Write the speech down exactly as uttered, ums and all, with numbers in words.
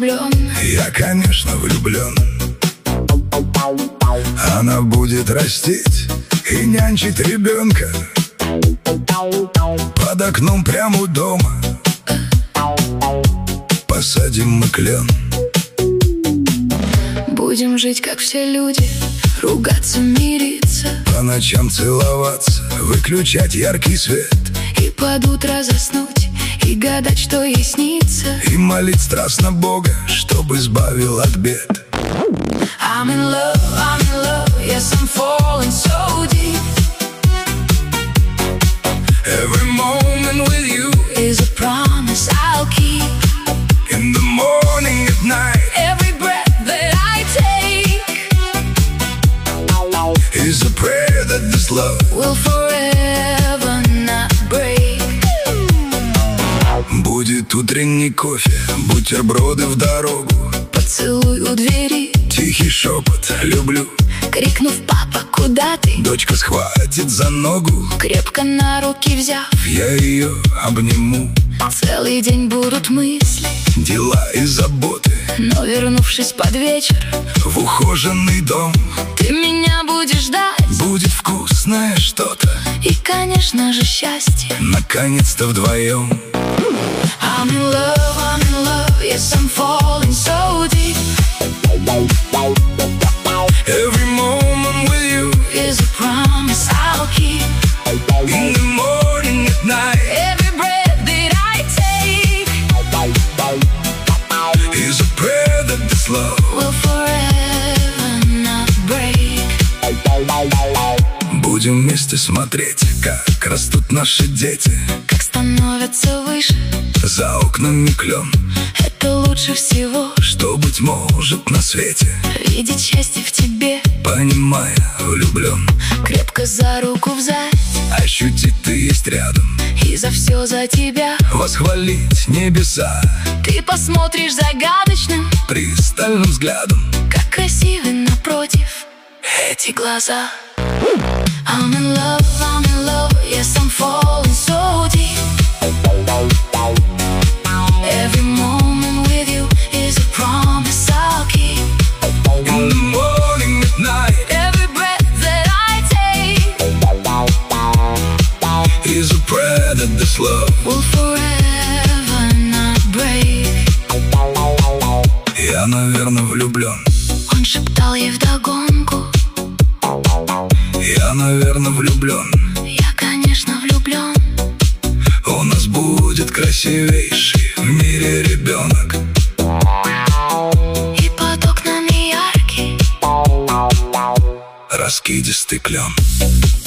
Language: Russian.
влюблен. Я, конечно, влюблен. Она будет растить и нянчить ребенка под окном прямо у дома. Посадим мы клен. Будем жить, как все люди, ругаться, мириться, по ночам целоваться, выключать яркий свет, и под утро заснуть и гадать, что ей снится, и молить страстно Бога, чтобы избавил от бед. I'm in love, I'm in love, yes, I'm falling so deep. Every moment with you is a promise I'll keep. In the morning, at night, every breath that I take is a prayer that this love will forever not break. Будет утренний кофе, бутерброды в дорогу, поцелуй у двери, тихий шепот «люблю». Крикнув «папа, куда ты?», дочка схватит за ногу, крепко на руки взяв, я ее обниму. Целый день будут мысли, дела и заботы, но вернувшись под вечер в ухоженный дом, ты меня будешь ждать. Будет вкусное что-то и, конечно же, счастье. Наконец-то вдвоем. I'm in love, I'm in love, yes, I'm falling so deep. Every moment with you is a promise I'll keep. In the morning, at night, every breath that I take is a prayer that this love will forever not break. Будем вместе смотреть, как растут наши дети, как становятся выше за окнами клен. Это лучше всего, что, быть может, на свете. Видеть счастье в тебе, понимая, влюблен. Крепко за руку взять, ощутить ты есть рядом, и за все за тебя восхвалить небеса. Ты посмотришь загадочным, пристальным взглядом, как красивы напротив эти глаза. I'm in love, I'm in love, yes, I'm falling so deep. Every moment with you is a promise I'll keep. In the morning, at night, every breath that I take is a prayer that this love will forever not break. Я, наверное, влюблен. Он шептал ей вдогонку. Я, наверное, влюблен. Я, конечно, влюблен. У нас будет красивейший в мире ребенок, и под окнами яркий раскидистый клен.